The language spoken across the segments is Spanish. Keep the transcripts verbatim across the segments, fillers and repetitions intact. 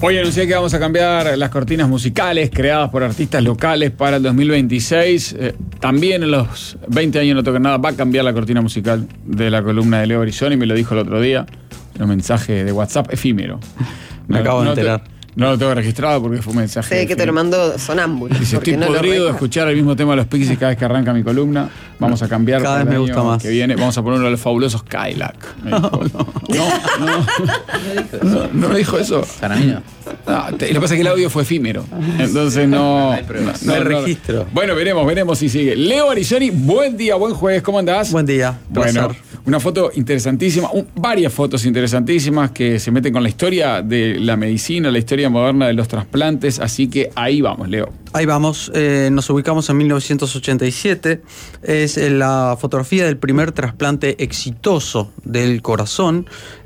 Hoy anuncié que vamos a cambiar las cortinas musicales creadas por artistas locales para el dos mil veintiséis. Eh, también en los veinte años No Toquen Nada va a cambiar la cortina musical de la columna de Leo Barisoni. Me lo dijo el otro día. Un mensaje de WhatsApp efímero. Me no, acabo de no enterar. Te, no lo tengo registrado porque fue un mensaje. Sé que te lo mando sonámbulo. Dice, estoy no podrido de escuchar el mismo tema de los Pixies cada vez que arranca mi columna. Vamos a cambiar. Cada vez me gusta más. Que viene. Vamos a poner uno de los fabulosos Cadillac. Me dijo. No, no. No, no, no me dijo eso. Para mí no. No, te, lo que pasa es que el audio fue efímero. Entonces no. No hay prueba. No hay registro. Bueno, veremos, veremos si sigue. Leo Barisoni, buen día, buen jueves. ¿Cómo andás? Buen día. Bueno, Placer. una foto interesantísima, un, varias fotos interesantísimas que se meten con la historia de la medicina, la historia moderna de los trasplantes, así que ahí vamos, Leo. Ahí vamos, eh, nos ubicamos en mil novecientos ochenta y siete, es la fotografía del primer trasplante exitoso del corazón.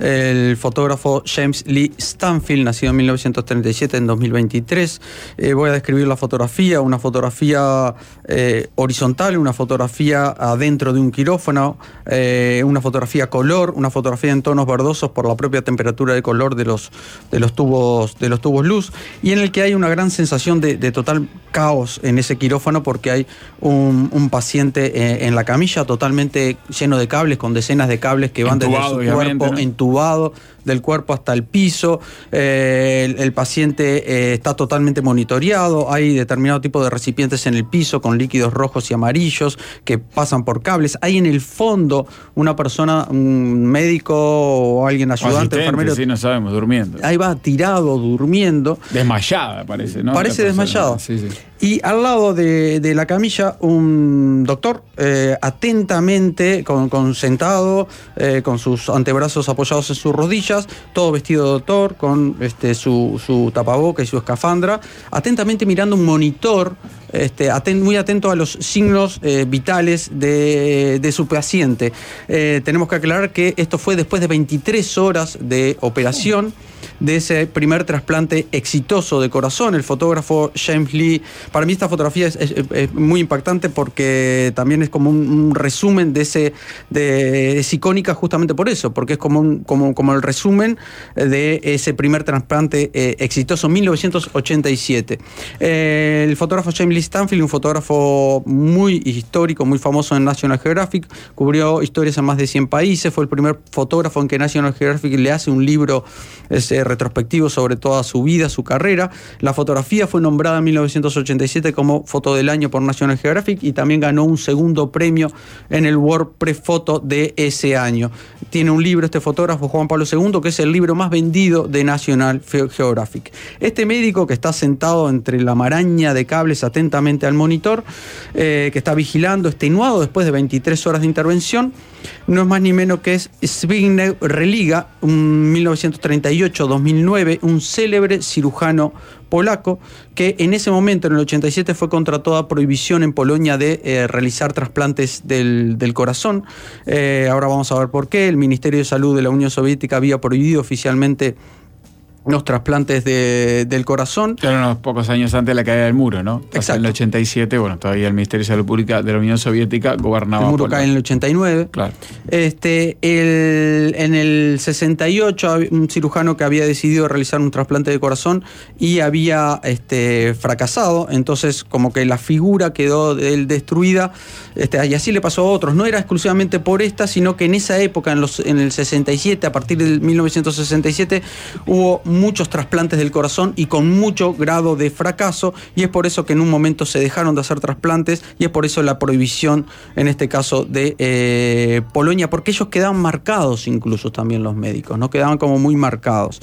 El fotógrafo James Lee Stanfield, nacido en mil novecientos treinta y siete, en dos mil veintitrés. Eh, voy a describir la fotografía, una fotografía eh, horizontal, una fotografía adentro de un quirófano, eh, una fotografía color, una fotografía en tonos verdosos por la propia temperatura de color de los, de los, tubos, de los tubos luz, y en el que hay una gran sensación de, de total caos en ese quirófano porque hay un, un paciente eh, en la camilla totalmente lleno de cables, con decenas de cables que van Entubado, desde su cuerpo, ¿no? entubado del cuerpo hasta el piso. Eh, el, el paciente eh, está totalmente monitoreado, hay determinado tipo de recipientes en el piso con líquidos rojos y amarillos que pasan por cables. Hay en el fondo una persona, un médico o alguien ayudante, enfermero. Sí, no sabemos, durmiendo. Ahí va tirado, durmiendo. Desmayada, parece, ¿no? Parece La persona. desmayado. Sí, sí. Y al lado de, de la camilla, un doctor eh, atentamente, con, con sentado, eh, con sus antebrazos apoyados en sus rodillas, todo vestido de doctor, con este, su, su tapaboca y su escafandra, atentamente mirando un monitor, este, aten, muy atento a los signos eh, vitales de, de su paciente. Eh, tenemos que aclarar que esto fue después de veintitrés horas de operación, de ese primer trasplante exitoso de corazón. El fotógrafo James Lee, para mí esta fotografía es, es, es muy impactante porque también es como un, un resumen de ese, de, es icónica justamente por eso, porque es como, un, como, como el resumen de ese primer trasplante eh, exitoso, mil novecientos ochenta y siete. Eh, el fotógrafo James Lee Stanfield, un fotógrafo muy histórico, muy famoso en National Geographic, cubrió historias en más de cien países, fue el primer fotógrafo en que National Geographic le hace un libro ese, retrospectivo sobre toda su vida, su carrera. La fotografía fue nombrada en mil novecientos ochenta y siete como Foto del Año por National Geographic y también ganó un segundo premio en el World Press Photo de ese año. Tiene un libro este fotógrafo, Juan Pablo segundo, que es el libro más vendido de National Geographic. Este médico que está sentado entre la maraña de cables atentamente al monitor, eh, que está vigilando, extenuado después de veintitrés horas de intervención, no es más ni menos que es Zbigniew Religa, un mil novecientos treinta y ocho a dos mil nueve, un célebre cirujano polaco que en ese momento, en el ochenta y siete, fue contra toda prohibición en Polonia de eh, realizar trasplantes del, del corazón. Eh, ahora vamos a ver por qué. El Ministerio de Salud de la Unión Soviética había prohibido oficialmente los trasplantes de, del corazón. Eran unos pocos años antes de la caída del muro, ¿no? Hasta en el ochenta y siete, bueno, todavía el Ministerio de Salud Pública de la Unión Soviética gobernaba. El muro cae en el ochenta y nueve. Claro. Este, el, en el sesenta y ocho, un cirujano que había decidido realizar un trasplante de corazón y había este, fracasado, entonces como que la figura quedó de él destruida, este, y así le pasó a otros. No era exclusivamente por esta, sino que en esa época, en, los, en el sesenta y siete, a partir del mil novecientos sesenta y siete, hubo muchos trasplantes del corazón y con mucho grado de fracaso, y es por eso que en un momento se dejaron de hacer trasplantes, y es por eso la prohibición en este caso de eh, Polonia, porque ellos quedaban marcados, incluso también los médicos, ¿no? Quedaban como muy marcados.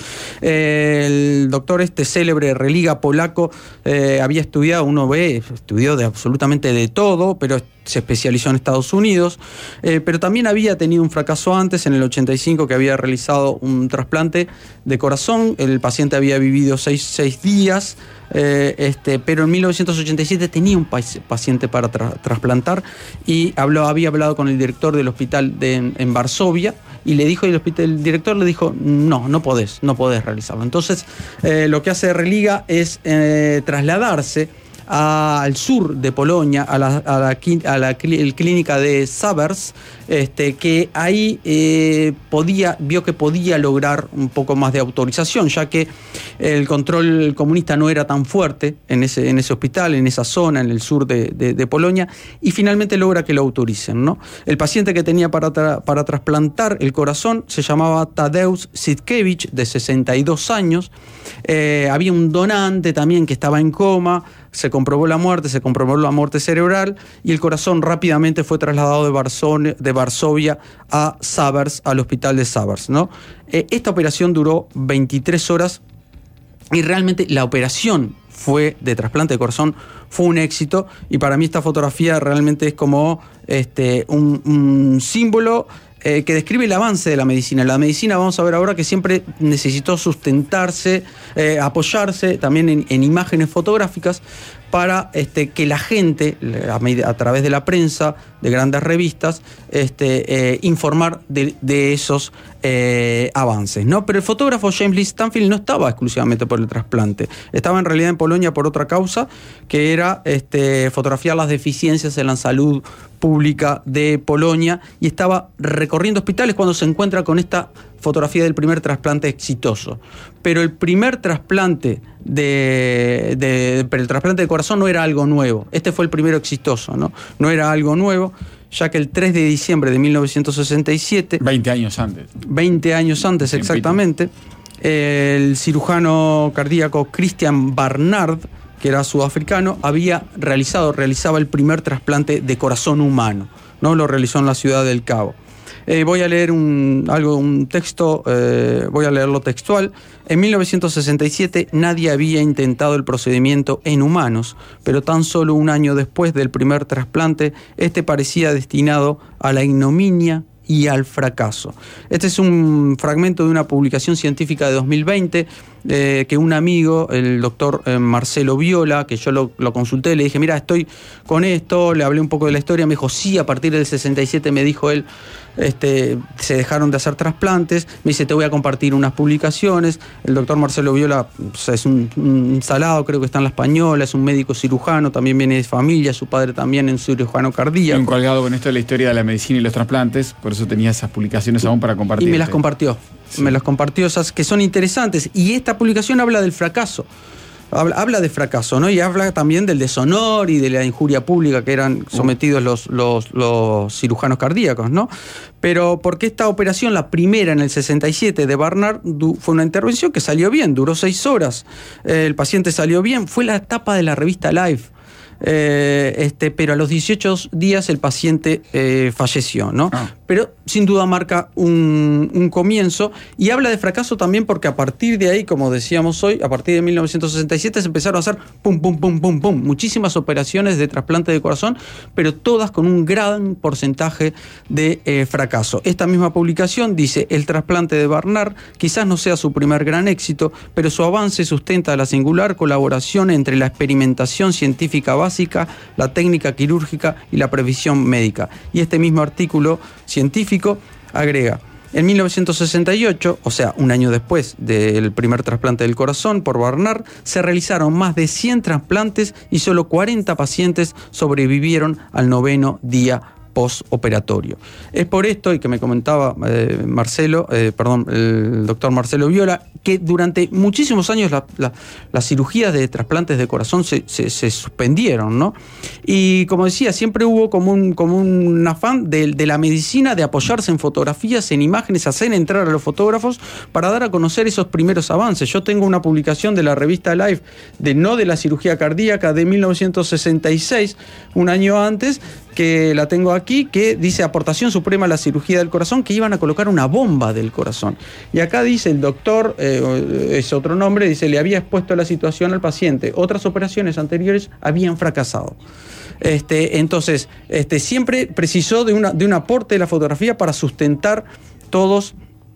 Eh, el doctor este célebre Religa polaco eh, había estudiado, uno ve, estudió de absolutamente de todo, pero se especializó en Estados Unidos, eh, pero también había tenido un fracaso antes, en el ochenta y cinco, que había realizado un trasplante de corazón. El paciente había vivido seis, seis días, eh, este, pero en mil novecientos ochenta y siete tenía un paciente para tra trasplantar y habló, había hablado con el director del hospital de, en, en Varsovia, y le dijo, y el, hospital, el director le dijo, no, no podés, no podés realizarlo. Entonces, eh, lo que hace Religa es eh, trasladarse a, al sur de Polonia, a la, a la, a la clínica de Sabers, este, que ahí eh, podía, vio que podía lograr un poco más de autorización, ya que el control comunista no era tan fuerte en ese, en ese hospital, en esa zona, en el sur de, de, de Polonia, y finalmente logra que lo autoricen, ¿no? El paciente que tenía para, tra para trasplantar el corazón se llamaba Tadeusz Sitkevich, de sesenta y dos años. Eh, había un donante también que estaba en coma, se comprobó la muerte, se comprobó la muerte cerebral y el corazón rápidamente fue trasladado de, Varsovia, de Varsovia a Sabers, al hospital de Sabers, ¿no? Eh, esta operación duró veintitrés horas y realmente la operación fue de trasplante de corazón, fue un éxito, y para mí esta fotografía realmente es como este, un, un símbolo eh, que describe el avance de la medicina. La medicina, vamos a ver ahora, que siempre necesitó sustentarse, eh, apoyarse también en, en imágenes fotográficas para este, que la gente, a, a través de la prensa, de grandes revistas, este, eh, informar de, de esos eh, avances, ¿no? Pero el fotógrafo James Lee Stanfield no estaba exclusivamente por el trasplante, estaba en realidad en Polonia por otra causa, que era este, fotografiar las deficiencias en la salud pública de Polonia, y estaba recorriendo hospitales cuando se encuentra con esta fotografía del primer trasplante exitoso. Pero el primer trasplante de, de, pero el trasplante de corazón no era algo nuevo. Este fue el primero exitoso, ¿no? No era algo nuevo, ya que el tres de diciembre de mil novecientos sesenta y siete... veinte años antes. veinte años antes, exactamente. El cirujano cardíaco Christian Barnard, que era sudafricano, había realizado, realizaba el primer trasplante de corazón humano, ¿no? Lo realizó en la ciudad del Cabo. Eh, voy a leer un, algo, un texto, eh, voy a leerlo textual. En mil novecientos sesenta y siete nadie había intentado el procedimiento en humanos, pero tan solo un año después del primer trasplante, este parecía destinado a la ignominia y al fracaso. Este es un fragmento de una publicación científica de dos mil veinte eh, que un amigo, el doctor eh, Marcelo Viola, que yo lo, lo consulté, le dije, mira, estoy con esto, le hablé un poco de la historia, me dijo, sí, a partir del sesenta y siete, me dijo él, este, se dejaron de hacer trasplantes, me dice, te voy a compartir unas publicaciones. El doctor Marcelo Viola pues, es un, un salado, creo que está en La Española, es un médico cirujano, también viene de familia, su padre también es un cirujano cardíaco. Un colgado con esto de la historia de la medicina y los trasplantes, por eso tenía esas publicaciones aún para compartir. Y me las compartió, sí. me las compartió, esas que son interesantes, y esta publicación habla del fracaso. Habla, habla de fracaso, ¿no? Y habla también del deshonor y de la injuria pública que eran sometidos los, los, los cirujanos cardíacos, ¿no? Pero porque esta operación, la primera en el sesenta y siete de Barnard, fue una intervención que salió bien, duró seis horas. Eh, el paciente salió bien, fue la tapa de la revista Life. Eh, este, pero a los dieciocho días el paciente eh, falleció, ¿no? Ah. Pero sin duda marca un, un comienzo, y habla de fracaso también porque a partir de ahí, como decíamos hoy, a partir de mil novecientos sesenta y siete se empezaron a hacer pum, pum, pum, pum, pum, muchísimas operaciones de trasplante de corazón, pero todas con un gran porcentaje de eh, fracaso. Esta misma publicación dice, el trasplante de Barnard quizás no sea su primer gran éxito, pero su avance sustenta la singular colaboración entre la experimentación científica básica, la técnica quirúrgica y la previsión médica. Y este mismo artículo científico agrega, en mil novecientos sesenta y ocho, o sea, un año después del primer trasplante del corazón por Barnard, se realizaron más de cien trasplantes y solo cuarenta pacientes sobrevivieron al noveno día postoperatorio. Es por esto, y que me comentaba eh, Marcelo, eh, perdón, el doctor Marcelo Viola, que durante muchísimos años la, la, las cirugías de trasplantes de corazón se, se, se suspendieron, ¿no? Y como decía, siempre hubo como un, como un afán de, de la medicina de apoyarse en fotografías, en imágenes, hacer entrar a los fotógrafos para dar a conocer esos primeros avances. Yo tengo una publicación de la revista Life, de no de la cirugía cardíaca, de mil novecientos sesenta y seis, un año antes, que la tengo aquí, que dice aportación suprema a la cirugía del corazón, que iban a colocar una bomba del corazón. Y acá dice el doctor, eh, es otro nombre, dice, le había expuesto la situación al paciente. Otras operaciones anteriores habían fracasado. Este, entonces, este, siempre precisó de, una, de un aporte de la fotografía para sustentar todos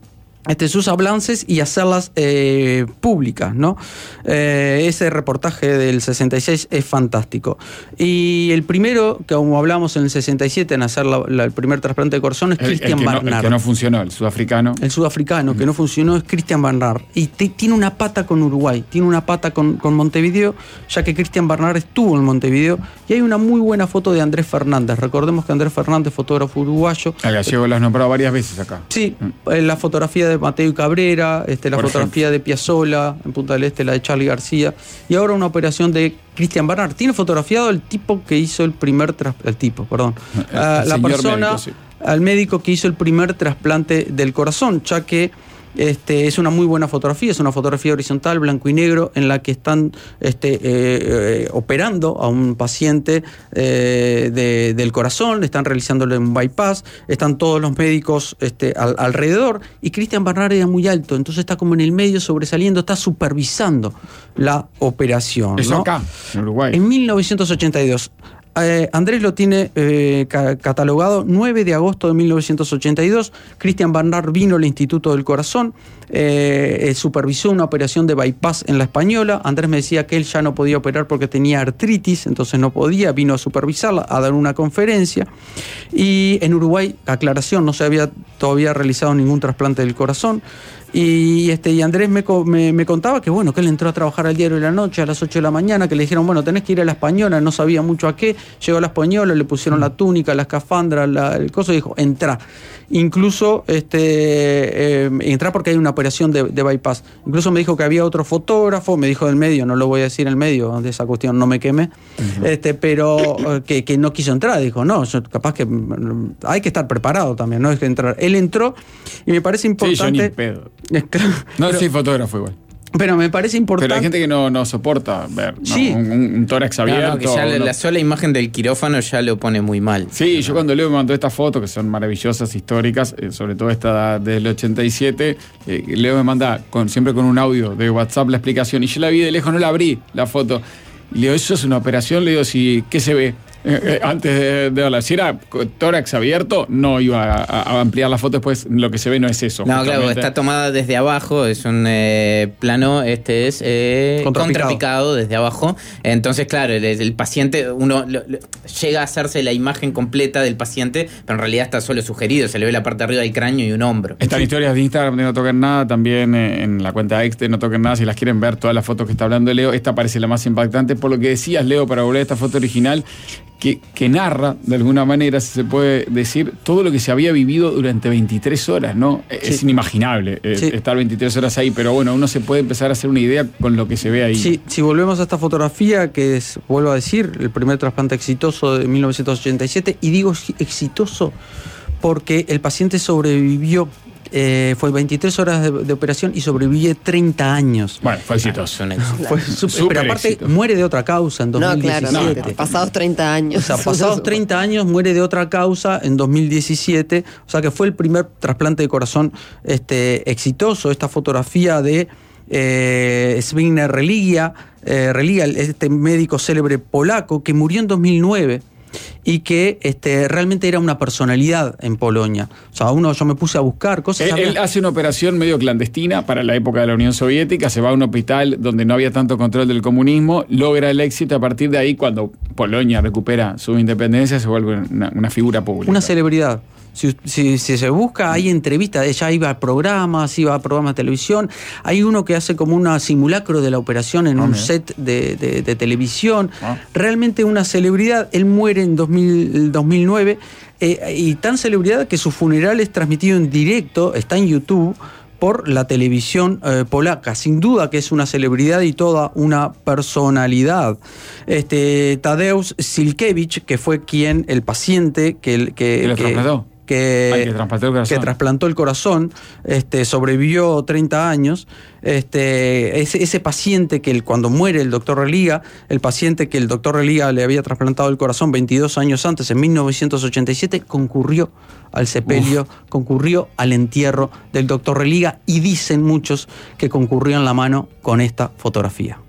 Este, sus avances y hacerlas eh, públicas, ¿no? Eh, ese reportaje del sesenta y seis es fantástico. Y el primero, que como hablamos en el sesenta y siete, en hacer la, la, el primer trasplante de corazón, es Christian Barnard. No, el que no funcionó, el sudafricano. El sudafricano, uh-huh. que no funcionó, es Christian Barnard. Y te, tiene una pata con Uruguay, tiene una pata con, con Montevideo, ya que Christian Barnard estuvo en Montevideo. Y hay una muy buena foto de Andrés Fernández. Recordemos que Andrés Fernández, fotógrafo uruguayo. El gallego eh, lo has nombrado varias veces acá. Sí, uh-huh. la fotografía de Mateo Cabrera, este, la Por fotografía ejemplo. de Piazzolla en Punta del Este, la de Charly García, y ahora una operación de Christian Barnard. Tiene fotografiado el tipo que hizo el primer trasplante, el tipo, perdón, el, uh, el la persona, médico, sí. al médico que hizo el primer trasplante del corazón, ya que Este, es una muy buena fotografía, es una fotografía horizontal, blanco y negro, en la que están este, eh, eh, operando a un paciente eh, de, del corazón, están realizándole un bypass, están todos los médicos este, al, alrededor, y Christian Barnard era muy alto, entonces está como en el medio sobresaliendo, está supervisando la operación. Eso, ¿no? Acá, en Uruguay. En mil novecientos ochenta y dos. Eh, Andrés lo tiene eh, ca- catalogado nueve de agosto de mil novecientos ochenta y dos. Christian Barnard vino al Instituto del Corazón, eh, eh, supervisó una operación de bypass en La Española. Andrés me decía que él ya no podía operar porque tenía artritis, entonces no podía, vino a supervisarla, a dar una conferencia. Y en Uruguay, aclaración, no se había todavía realizado ningún trasplante del corazón. Y, este, y Andrés me, me, me contaba que bueno, que él entró a trabajar al diario de la noche a las ocho de la mañana, que le dijeron, bueno, tenés que ir a La Española, no sabía mucho a qué, llegó a La Española, le pusieron la túnica, la escafandra, la, el coso, y dijo, entrá. Incluso, este, eh, entrá porque hay una operación de, de bypass. Incluso me dijo que había otro fotógrafo, me dijo del medio, no lo voy a decir el medio, de esa cuestión no me quemé, uh-huh. este, pero que, que no quiso entrar, dijo, no, yo, capaz que hay que estar preparado también, no es que entrar. Él entró y me parece importante... Sí, yo ni pedo. No soy fotógrafo igual. Pero me parece importante. Pero hay gente que no, no soporta ver, ¿no? Sí. un, un, un tórax abierto. No, no, que ya la, no. la sola imagen del quirófano ya lo pone muy mal. Sí, yo cuando Leo me mandó estas fotos, que son maravillosas, históricas, eh, sobre todo esta del ochenta y siete, eh, Leo me manda con, siempre con un audio de WhatsApp la explicación, y yo la vi de lejos, no la abrí, la foto. Y le digo, eso es una operación, le digo, si, ¿qué se ve? Eh, eh, antes de, de hablar, si era tórax abierto, no iba a, a ampliar la foto, después lo que se ve no es eso. No, justamente. claro, está tomada desde abajo, es un eh, plano, este es eh, contrapicado. contrapicado desde abajo. Entonces, claro, el, el paciente, uno lo, lo, llega a hacerse la imagen completa del paciente, pero en realidad está solo sugerido, se le ve la parte de arriba del cráneo y un hombro. Están historias de Instagram de No Toquen Nada, también eh, en la cuenta ex de No Toquen Nada, si las quieren ver, todas las fotos que está hablando Leo. Esta parece la más impactante, por lo que decías, Leo, para volver a esta foto original, que, que narra, de alguna manera, si se puede decir, todo lo que se había vivido durante veintitrés horas, ¿no? Sí. Es inimaginable eh, sí. estar veintitrés horas ahí, pero bueno, uno se puede empezar a hacer una idea con lo que se ve ahí. Sí, si volvemos a esta fotografía, que es, vuelvo a decir, el primer trasplante exitoso de mil novecientos ochenta y siete, y digo exitoso porque el paciente sobrevivió. Eh, fue veintitrés horas de, de operación y sobrevive treinta años. Bueno, fue exitoso. Ah, fue super, pero aparte éxito. Muere de otra causa en dos mil diecisiete. No, claro, no, no. Pasados treinta años. O sea, pasados treinta años muere de otra causa en dos mil diecisiete. O sea que fue el primer trasplante de corazón este, exitoso. Esta fotografía de eh, Zbigniew Religa, eh, Religa, este médico célebre polaco que murió en dos mil nueve. Y que este, realmente era una personalidad en Polonia. O sea, uno, yo me puse a buscar cosas. Él, él hace una operación medio clandestina para la época de la Unión Soviética, se va a un hospital donde no había tanto control del comunismo, logra el éxito, a partir de ahí, cuando Polonia recupera su independencia, se vuelve una, una figura pública. Una celebridad. Si, si, si se busca, hay entrevistas, ella iba a programas, iba a programas de televisión. Hay uno que hace como un simulacro de la operación en ah, un mira. set de, de, de televisión. Ah. Realmente una celebridad. Él muere en dos mil, dos mil nueve eh, y tan celebridad que su funeral es transmitido en directo, está en YouTube, por la televisión eh, polaca. Sin duda que es una celebridad y toda una personalidad. Este, Tadeusz Silkiewicz, que fue quien, el paciente que... que, ¿Que lo trasplantó? Que, Ay, que, trasplantó el corazón. que trasplantó el corazón, este, sobrevivió treinta años. Este, ese, ese paciente que el, cuando muere el doctor Religa, el paciente que el doctor Religa le había trasplantado el corazón veintidós años antes, en mil novecientos ochenta y siete, concurrió al sepelio, Uf. concurrió al entierro del doctor Religa, y dicen muchos que concurrió en la mano con esta fotografía.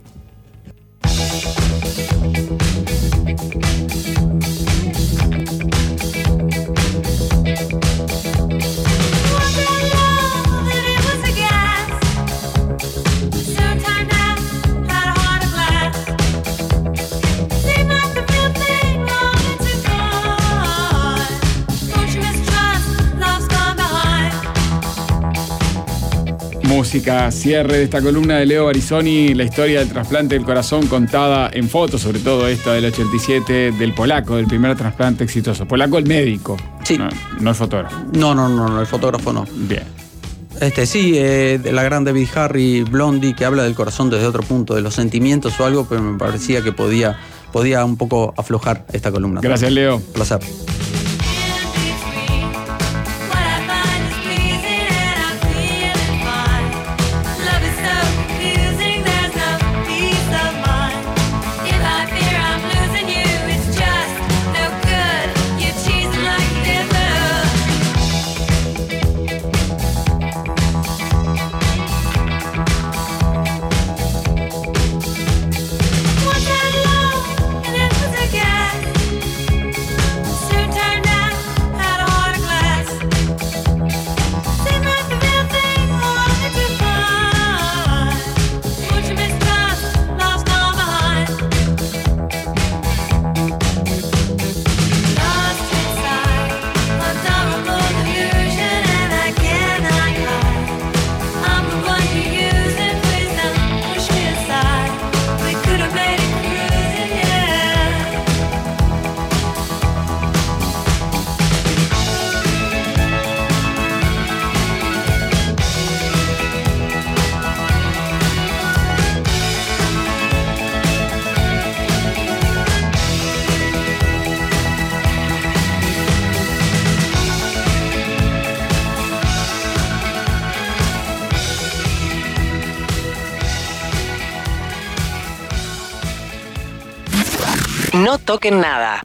música. Cierre de esta columna de Leo Barisoni, la historia del trasplante del corazón contada en fotos, sobre todo esta del ochenta y siete, del polaco, del primer trasplante exitoso. Polaco el médico, Sí. no, no el fotógrafo. No, no, no, no, el fotógrafo no. Bien. Este sí, eh, de la gran David Harry, Blondie, que habla del corazón desde otro punto, de los sentimientos o algo, pero me parecía que podía, podía un poco aflojar esta columna. Gracias, Leo. Un placer. No toquen nada.